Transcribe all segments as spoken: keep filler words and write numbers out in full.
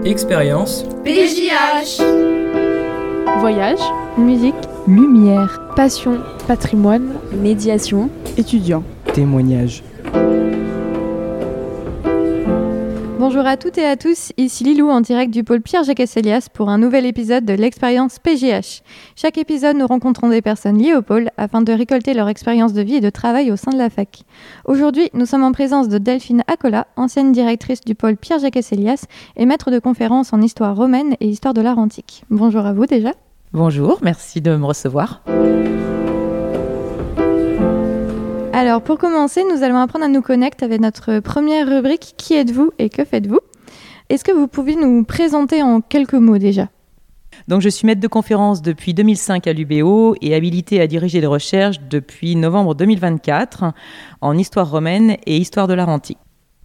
Expérience P J H. Voyage, musique, lumière, passion, patrimoine, médiation, étudiants, témoignages. Bonjour à toutes et à tous, ici Lilou en direct du pôle Pierre-Jacques Asselias pour un nouvel épisode de l'expérience P J H. Chaque épisode, nous rencontrons des personnes liées au pôle afin de récolter leur expérience de vie et de travail au sein de la fac. Aujourd'hui, nous sommes en présence de Delphine Acola, ancienne directrice du pôle Pierre-Jacques Asselias et maître de conférences en histoire romaine et histoire de l'art antique. Bonjour à vous déjà. Bonjour, merci de me recevoir. Alors, pour commencer, nous allons apprendre à nous connecter avec notre première rubrique « Qui êtes-vous et que faites-vous » Est-ce que vous pouvez nous présenter en quelques mots déjà ? Donc, je suis maître de conférence depuis deux mille cinq à l'U B O et habilitée à diriger des recherches depuis novembre deux mille vingt-quatre en histoire romaine et histoire de l'art antique.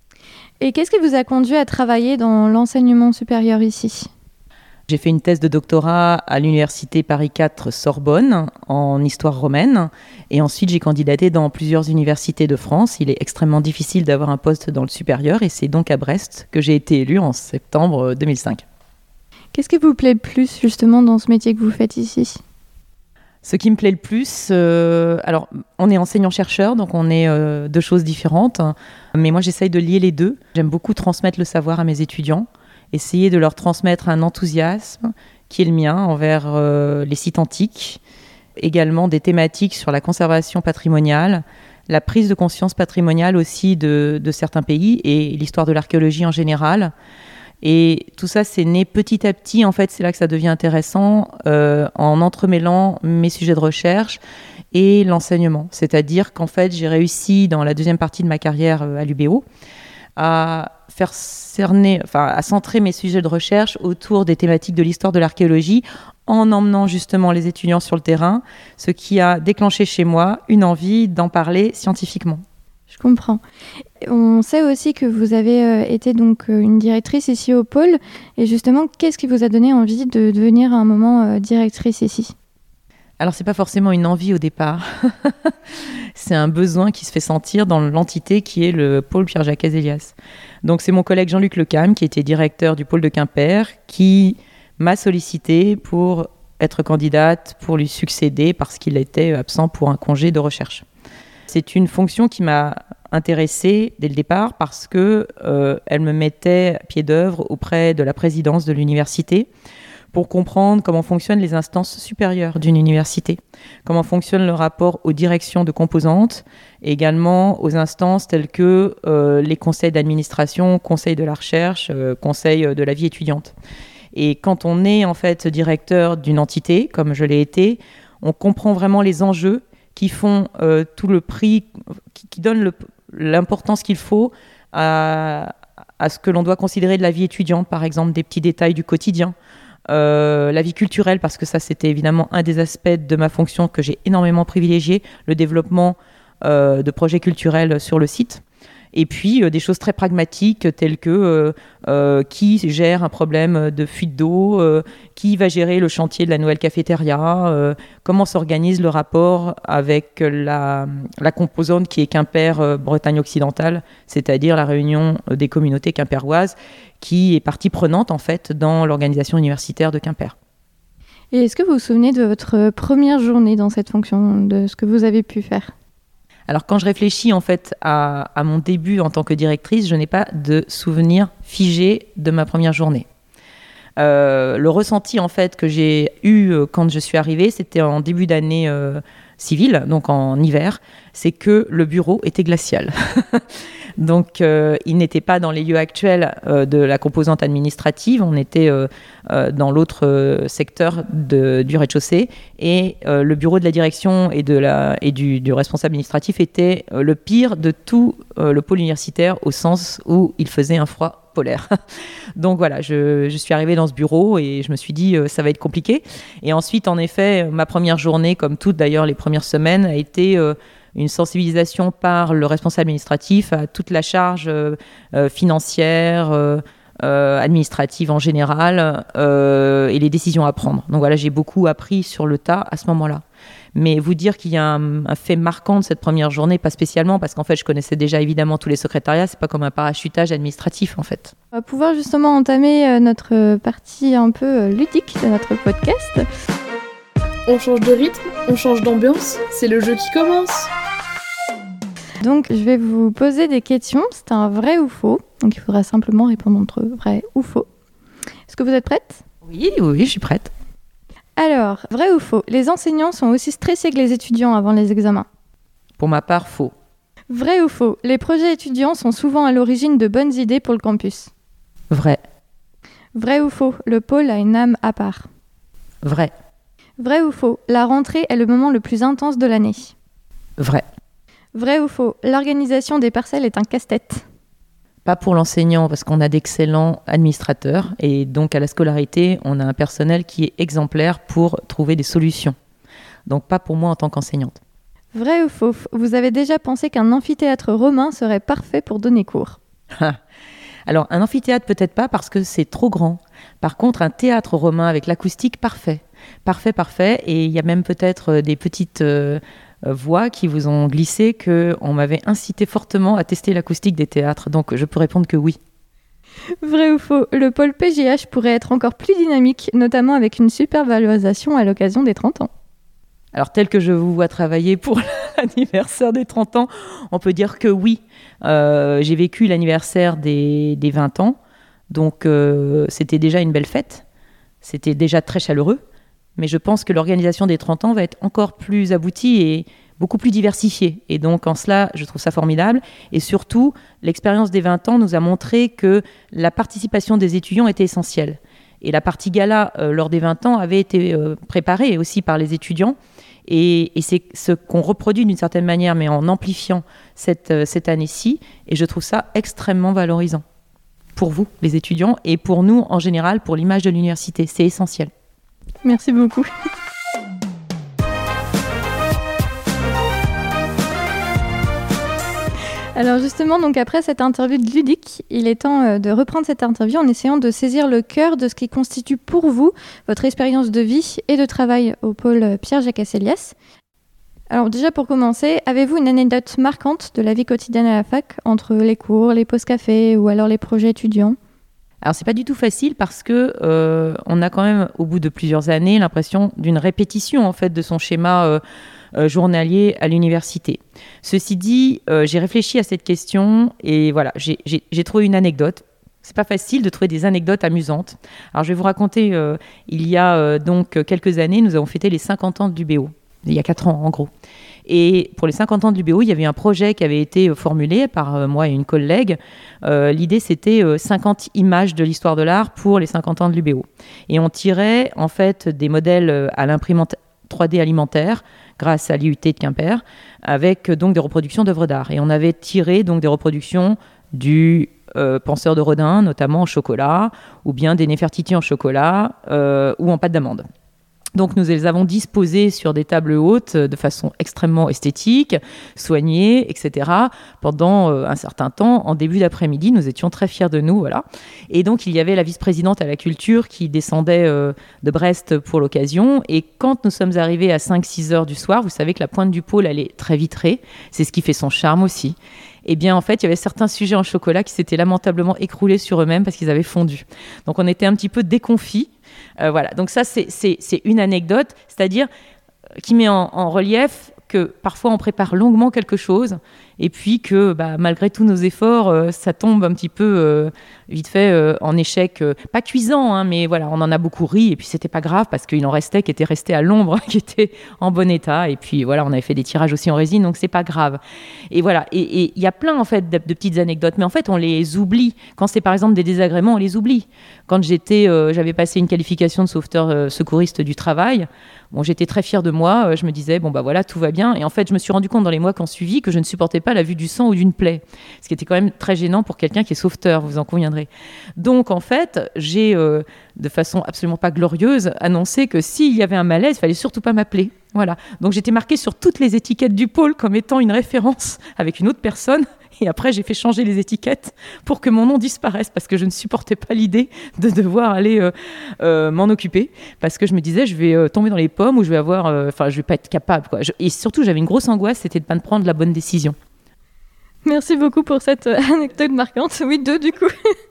Et qu'est-ce qui vous a conduit à travailler dans l'enseignement supérieur ici ? J'ai fait une thèse de doctorat à l'université Paris quatre Sorbonne en histoire romaine et ensuite j'ai candidaté dans plusieurs universités de France. Il est extrêmement difficile d'avoir un poste dans le supérieur et c'est donc à Brest que j'ai été élue en septembre deux mille cinq. Qu'est-ce qui vous plaît le plus justement dans ce métier que vous faites ici ? Ce qui me plaît le plus, euh, alors on est enseignant-chercheur, donc on est euh, deux choses différentes, mais moi j'essaye de lier les deux. J'aime beaucoup transmettre le savoir à mes étudiants. Essayer de leur transmettre un enthousiasme qui est le mien envers euh, les sites antiques, également des thématiques sur la conservation patrimoniale, la prise de conscience patrimoniale aussi de, de certains pays et l'histoire de l'archéologie en général. Et tout ça, c'est né petit à petit, en fait, c'est là que ça devient intéressant, euh, en entremêlant mes sujets de recherche et l'enseignement. C'est-à-dire qu'en fait, j'ai réussi dans la deuxième partie de ma carrière à l'U B O à faire cerner, enfin, à centrer mes sujets de recherche autour des thématiques de l'histoire de l'archéologie en emmenant justement les étudiants sur le terrain, ce qui a déclenché chez moi une envie d'en parler scientifiquement. Je comprends. On sait aussi que vous avez euh, été donc euh, une directrice ici au pôle et justement, qu'est-ce qui vous a donné envie de devenir à un moment euh, directrice ici ? Alors, c'est pas forcément une envie au départ. C'est un besoin qui se fait sentir dans l'entité qui est le pôle Pierre-Jacques Asselias. Donc, c'est mon collègue Jean-Luc Lecam, qui était directeur du pôle de Quimper, qui m'a sollicité pour être candidate, pour lui succéder, parce qu'il était absent pour un congé de recherche. C'est une fonction qui m'a intéressée dès le départ parce que euh, elle me mettait à pied d'œuvre auprès de la présidence de l'université pour comprendre comment fonctionnent les instances supérieures d'une université, comment fonctionne le rapport aux directions de composantes, et également aux instances telles que euh, les conseils d'administration, conseils de la recherche, euh, conseils de la vie étudiante. Et quand on est en fait directeur d'une entité, comme je l'ai été, on comprend vraiment les enjeux qui font euh, tout le prix, qui, qui donnent le, l'importance qu'il faut à, à ce que l'on doit considérer de la vie étudiante, par exemple des petits détails du quotidien, Euh, la vie culturelle, parce que ça c'était évidemment un des aspects de ma fonction que j'ai énormément privilégié, le développement euh, de projets culturels sur le site. Et puis euh, des choses très pragmatiques telles que euh, euh, qui gère un problème de fuite d'eau, euh, qui va gérer le chantier de la nouvelle cafétéria, euh, comment s'organise le rapport avec la, la composante qui est Quimper euh, Bretagne occidentale, c'est-à-dire la réunion des communautés quimpéroises qui est partie prenante en fait dans l'organisation universitaire de Quimper. Et est-ce que vous vous souvenez de votre première journée dans cette fonction, de ce que vous avez pu faire ? Alors quand je réfléchis en fait à, à mon début en tant que directrice, je n'ai pas de souvenir figé de ma première journée. Euh, le ressenti en fait que j'ai eu quand je suis arrivée, c'était en début d'année euh, civile, donc en hiver, c'est que le bureau était glacial. Donc, euh, il n'était pas dans les lieux actuels euh, de la composante administrative. On était euh, euh, dans l'autre euh, secteur de, du rez-de-chaussée. Et euh, le bureau de la direction et, de la, et du, du responsable administratif était euh, le pire de tout euh, le pôle universitaire, au sens où il faisait un froid polaire. Donc voilà, je, je suis arrivée dans ce bureau et je me suis dit, euh, ça va être compliqué. Et ensuite, en effet, ma première journée, comme toutes d'ailleurs les premières semaines, a été... Euh, une sensibilisation par le responsable administratif à toute la charge euh, euh, financière, euh, euh, administrative en général, euh, et les décisions à prendre. Donc voilà, j'ai beaucoup appris sur le tas à ce moment-là. Mais vous dire qu'il y a un, un fait marquant de cette première journée, pas spécialement, parce qu'en fait, je connaissais déjà évidemment tous les secrétariats. C'est pas comme un parachutage administratif, en fait. On va pouvoir justement entamer euh, notre partie un peu euh, ludique de notre podcast. On change de rythme, on change d'ambiance, c'est le jeu qui commence. Donc, je vais vous poser des questions. C'est un vrai ou faux. Donc, il faudra simplement répondre entre vrai ou faux. Est-ce que vous êtes prête ? Oui, oui, je suis prête. Alors, vrai ou faux ? Les enseignants sont aussi stressés que les étudiants avant les examens. Pour ma part, faux. Vrai ou faux ? Les projets étudiants sont souvent à l'origine de bonnes idées pour le campus. Vrai. Vrai ou faux ? Le pôle a une âme à part. Vrai. Vrai ou faux ? La rentrée est le moment le plus intense de l'année. Vrai. Vrai ou faux ? L'organisation des parcelles est un casse-tête. Pas pour l'enseignant, parce qu'on a d'excellents administrateurs et donc à la scolarité, on a un personnel qui est exemplaire pour trouver des solutions. Donc pas pour moi en tant qu'enseignante. Vrai ou faux ? Vous avez déjà pensé qu'un amphithéâtre romain serait parfait pour donner cours ? Alors un amphithéâtre peut-être pas parce que c'est trop grand. Par contre un théâtre romain avec l'acoustique, parfait. Parfait, parfait. Et il y a même peut-être des petites... Euh, voix qui vous ont glissé qu'on m'avait incité fortement à tester l'acoustique des théâtres. Donc, je peux répondre que oui. Vrai ou faux ? Le pôle P J H pourrait être encore plus dynamique, notamment avec une super valorisation à l'occasion des trente ans. Alors, tel que je vous vois travailler pour l'anniversaire des trente ans, on peut dire que oui. Euh, j'ai vécu l'anniversaire des, des vingt ans, donc euh, c'était déjà une belle fête. C'était déjà très chaleureux. Mais je pense que l'organisation des trente ans va être encore plus aboutie et beaucoup plus diversifiée. Et donc, en cela, je trouve ça formidable. Et surtout, l'expérience des vingt ans nous a montré que la participation des étudiants était essentielle. Et la partie gala, euh, lors des vingt ans, avait été euh, préparée aussi par les étudiants. Et, et c'est ce qu'on reproduit d'une certaine manière, mais en amplifiant cette, euh, cette année-ci. Et je trouve ça extrêmement valorisant pour vous, les étudiants, et pour nous, en général, pour l'image de l'université. C'est essentiel. Merci beaucoup. Alors justement, donc après cette interview de ludique, il est temps de reprendre cette interview en essayant de saisir le cœur de ce qui constitue pour vous votre expérience de vie et de travail au pôle Pierre Jacasse-Elias. Alors déjà pour commencer, avez-vous une anecdote marquante de la vie quotidienne à la fac, entre les cours, les pauses café ou alors les projets étudiants ? Alors, c'est pas du tout facile parce que euh, on a quand même, au bout de plusieurs années, l'impression d'une répétition en fait de son schéma euh, euh, journalier à l'université. Ceci dit, euh, j'ai réfléchi à cette question et voilà, j'ai, j'ai, j'ai trouvé une anecdote. C'est pas facile de trouver des anecdotes amusantes. Alors, je vais vous raconter. Euh, il y a euh, donc quelques années, nous avons fêté les cinquante ans de l'U B O. Il y a quatre ans en gros. Et pour les cinquante ans de l'U B O, il y avait un projet qui avait été formulé par euh, moi et une collègue. Euh, l'idée, c'était euh, cinquante images de l'histoire de l'art pour les cinquante ans de l'U B O. Et on tirait en fait des modèles à l'imprimante trois D alimentaire grâce à l'I U T de Quimper, avec donc des reproductions d'œuvres d'art. Et on avait tiré donc des reproductions du euh, penseur de Rodin, notamment en chocolat, ou bien des Néfertiti en chocolat, euh, ou en pâte d'amande. Donc nous les avons disposés sur des tables hautes de façon extrêmement esthétique, soignée, et cetera. Pendant euh, un certain temps, en début d'après-midi, nous étions très fiers de nous, voilà. Et donc il y avait la vice-présidente à la culture qui descendait euh, de Brest pour l'occasion. Et quand nous sommes arrivés à cinq six heures du soir, vous savez que la pointe du pôle, elle est très vitrée. C'est ce qui fait son charme aussi. Eh bien, en fait, il y avait certains sujets en chocolat qui s'étaient lamentablement écroulés sur eux-mêmes parce qu'ils avaient fondu. Donc on était un petit peu déconfits. Euh, voilà, donc ça c'est, c'est, c'est une anecdote, c'est-à-dire euh, qui met en, en relief que parfois on prépare longuement quelque chose et puis que bah, malgré tous nos efforts, euh, ça tombe un petit peu euh, vite fait euh, en échec, euh, pas cuisant, hein, mais voilà, on en a beaucoup ri et puis c'était pas grave parce qu'il en restait qui étaient restés à l'ombre, qui étaient en bon état et puis voilà, on avait fait des tirages aussi en résine, donc c'est pas grave. Et voilà, et il y a plein en fait de, de petites anecdotes, mais en fait on les oublie. Quand c'est par exemple des désagréments, on les oublie. Quand j'étais, euh, j'avais passé une qualification de sauveteur euh, secouriste du travail, bon, j'étais très fière de moi, euh, je me disais bon bah voilà, tout va bien, et en fait je me suis rendu compte dans les mois qui ont suivi que je ne supportais pas la vue du sang ou d'une plaie, ce qui était quand même très gênant pour quelqu'un qui est sauveteur, vous en conviendrez. Donc en fait, j'ai euh, de façon absolument pas glorieuse annoncé que s'il y avait un malaise, il fallait surtout pas m'appeler. Voilà. Donc j'étais marquée sur toutes les étiquettes du pôle comme étant une référence avec une autre personne Et après, j'ai fait changer les étiquettes pour que mon nom disparaisse, parce que je ne supportais pas l'idée de devoir aller euh, euh, m'en occuper, parce que je me disais, je vais euh, tomber dans les pommes ou je vais avoir, enfin, euh, je vais pas être capable, quoi. Je, et surtout, j'avais une grosse angoisse, c'était de ne pas prendre la bonne décision. Merci beaucoup pour cette anecdote marquante. Oui, deux du coup.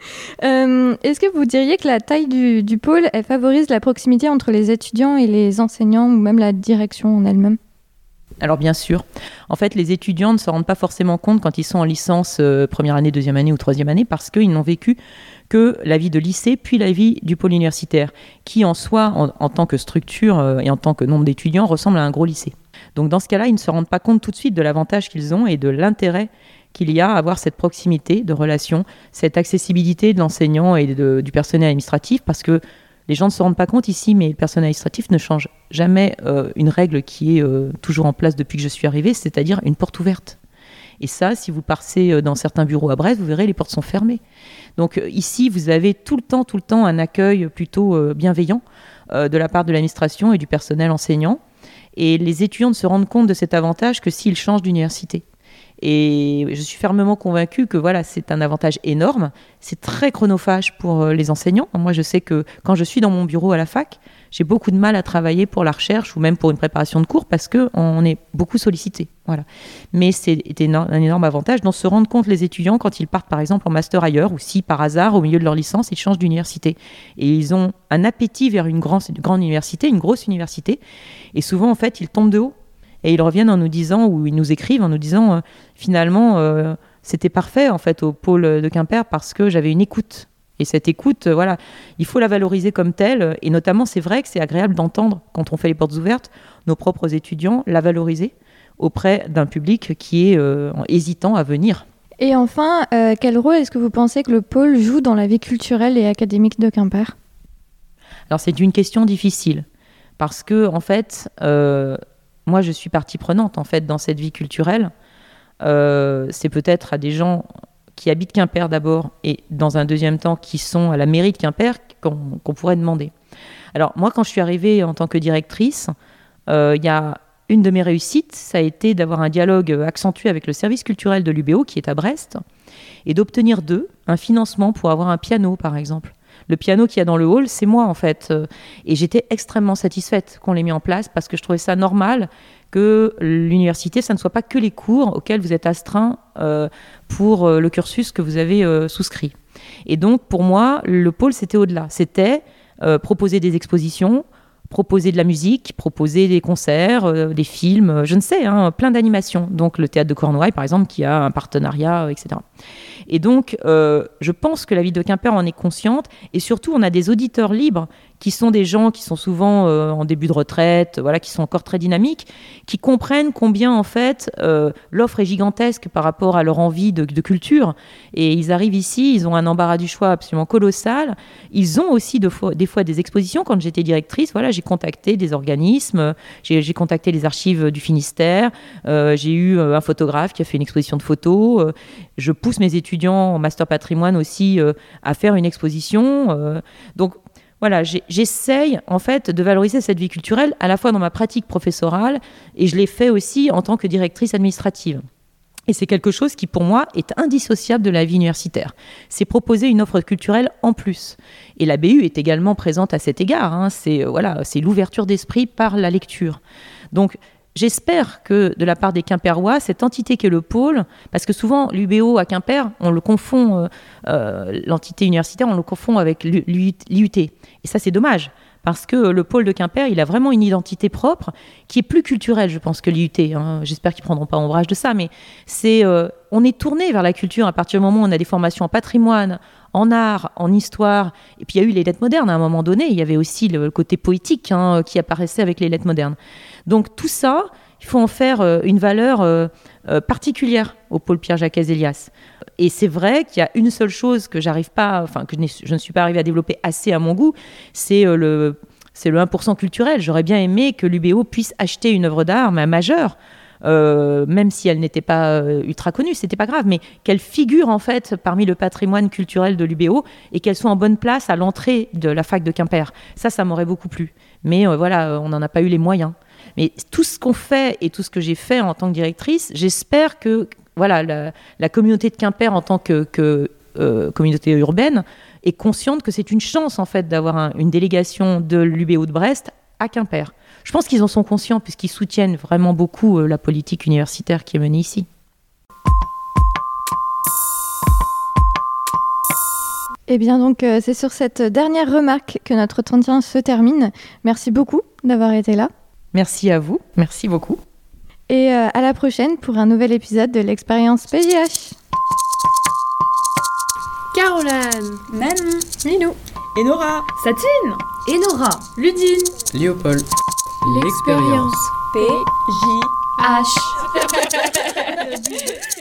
euh, est-ce que vous diriez que la taille du, du pôle, elle favorise la proximité entre les étudiants et les enseignants, ou même la direction en elle-même ? Alors bien sûr, en fait les étudiants ne se rendent pas forcément compte quand ils sont en licence euh, première année, deuxième année ou troisième année, parce qu'ils n'ont vécu que la vie de lycée puis la vie du pôle universitaire, qui en soi, en, en tant que structure euh, et en tant que nombre d'étudiants, ressemble à un gros lycée. Donc dans ce cas-là, ils ne se rendent pas compte tout de suite de l'avantage qu'ils ont et de l'intérêt qu'il y a à avoir cette proximité de relation, cette accessibilité de l'enseignant et de, du personnel administratif, parce que les gens ne se rendent pas compte ici, mais le personnel administratif ne change jamais euh, une règle qui est euh, toujours en place depuis que je suis arrivée, c'est-à-dire une porte ouverte. Et ça, si vous passez dans certains bureaux à Brest, vous verrez, les portes sont fermées. Donc euh, ici, vous avez tout le temps, tout le temps un accueil plutôt euh, bienveillant euh, de la part de l'administration et du personnel enseignant. Et les étudiants ne se rendent compte de cet avantage que s'ils changent d'université. Et je suis fermement convaincue que voilà, c'est un avantage énorme. C'est très chronophage pour les enseignants. Moi, je sais que quand je suis dans mon bureau à la fac, j'ai beaucoup de mal à travailler pour la recherche ou même pour une préparation de cours parce qu'on est beaucoup sollicité. Voilà. Mais c'est un énorme avantage dont se rendent compte les étudiants quand ils partent par exemple en master ailleurs ou si par hasard, au milieu de leur licence, ils changent d'université. Et ils ont un appétit vers une grande, une grande université, une grosse université. Et souvent, en fait, ils tombent de haut. Et ils reviennent en nous disant, ou ils nous écrivent en nous disant, euh, finalement, euh, c'était parfait en fait au pôle de Quimper parce que j'avais une écoute. Et cette écoute, euh, voilà, il faut la valoriser comme telle. Et notamment, c'est vrai que c'est agréable d'entendre, quand on fait les portes ouvertes, nos propres étudiants la valoriser auprès d'un public qui est euh, hésitant à venir. Et enfin, euh, quel rôle est-ce que vous pensez que le pôle joue dans la vie culturelle et académique de Quimper ? Alors, c'est une question difficile parce que, en fait, euh, moi, je suis partie prenante en fait dans cette vie culturelle. Euh, c'est peut-être à des gens qui habitent Quimper d'abord et dans un deuxième temps qui sont à la mairie de Quimper qu'on, qu'on pourrait demander. Alors moi, quand je suis arrivée en tant que directrice, euh, il y a une de mes réussites, ça a été d'avoir un dialogue accentué avec le service culturel de l'U B O qui est à Brest et d'obtenir d'eux un financement pour avoir un piano, par exemple. Le piano qu'il y a dans le hall, c'est moi en fait. Et j'étais extrêmement satisfaite qu'on l'ait mis en place parce que je trouvais ça normal que l'université, ça ne soit pas que les cours auxquels vous êtes astreint euh, pour euh, le cursus que vous avez euh, souscrit. Et donc pour moi, le pôle, c'était au-delà. C'était euh, proposer des expositions, proposer de la musique, proposer des concerts, euh, des films, euh, je ne sais, hein, plein d'animations. Donc le théâtre de Cornouailles, par exemple, qui a un partenariat, euh, et cetera. Et donc, euh, je pense que la ville de Quimper en est consciente. Et surtout, on a des auditeurs libres qui sont des gens qui sont souvent euh, en début de retraite, voilà, qui sont encore très dynamiques, qui comprennent combien, en fait, euh, l'offre est gigantesque par rapport à leur envie de, de culture. Et ils arrivent ici, ils ont un embarras du choix absolument colossal. Ils ont aussi de fois, des fois des expositions. Quand j'étais directrice, voilà, j'ai contacté des organismes, j'ai, j'ai contacté les archives du Finistère, euh, j'ai eu un photographe qui a fait une exposition de photos. Euh, je pousse mes étudiants en master patrimoine aussi euh, à faire une exposition. Euh, donc, Voilà, j'essaye en fait de valoriser cette vie culturelle à la fois dans ma pratique professorale et je l'ai fait aussi en tant que directrice administrative. Et c'est quelque chose qui pour moi est indissociable de la vie universitaire. C'est proposer une offre culturelle en plus. Et la B U est également présente à cet égard. Hein. C'est, euh, voilà, c'est l'ouverture d'esprit par la lecture. Donc j'espère que de la part des Quimperois, cette entité qu'est le pôle, parce que souvent l'U B O à Quimper, on le confond, euh, euh, l'entité universitaire, on le confond avec l'I U T. Et ça, c'est dommage, parce que le pôle de Quimper, il a vraiment une identité propre qui est plus culturelle, je pense, que l'I U T. Hein. J'espère qu'ils ne prendront pas ombrage de ça, mais c'est, euh, on est tourné vers la culture à partir du moment où on a des formations en patrimoine, en art, en histoire. Et puis il y a eu les lettres modernes à un moment donné. Il y avait aussi le côté poétique hein, qui apparaissait avec les lettres modernes. Donc tout ça, il faut en faire euh, une valeur euh, euh, particulière au pôle Pierre-Jacques Azélias. Et c'est vrai qu'il y a une seule chose que j'arrive pas, enfin que je ne suis pas arrivée à développer assez à mon goût, c'est euh, le, c'est le un pour cent culturel. J'aurais bien aimé que l'U B O puisse acheter une œuvre d'art, mais majeure, euh, même si elle n'était pas euh, ultra connue, c'était pas grave, mais qu'elle figure en fait parmi le patrimoine culturel de l'U B O et qu'elle soit en bonne place à l'entrée de la fac de Quimper. Ça, ça m'aurait beaucoup plu. Mais euh, voilà, on n'en a pas eu les moyens. Mais tout ce qu'on fait et tout ce que j'ai fait en tant que directrice, j'espère que voilà, la, la communauté de Quimper en tant que, que euh, communauté urbaine est consciente que c'est une chance en fait d'avoir un, une délégation de l'U B O de Brest à Quimper. Je pense qu'ils en sont conscients puisqu'ils soutiennent vraiment beaucoup euh, la politique universitaire qui est menée ici. Eh bien donc euh, c'est sur cette dernière remarque que notre entretien se termine. Merci beaucoup d'avoir été là. Merci à vous, merci beaucoup. Et euh, à la prochaine pour un nouvel épisode de l'expérience P J H. Caroline, Manon, Lilou, Et Nora, Satine, Enora, Ludine, Léopold. l'expérience P J H.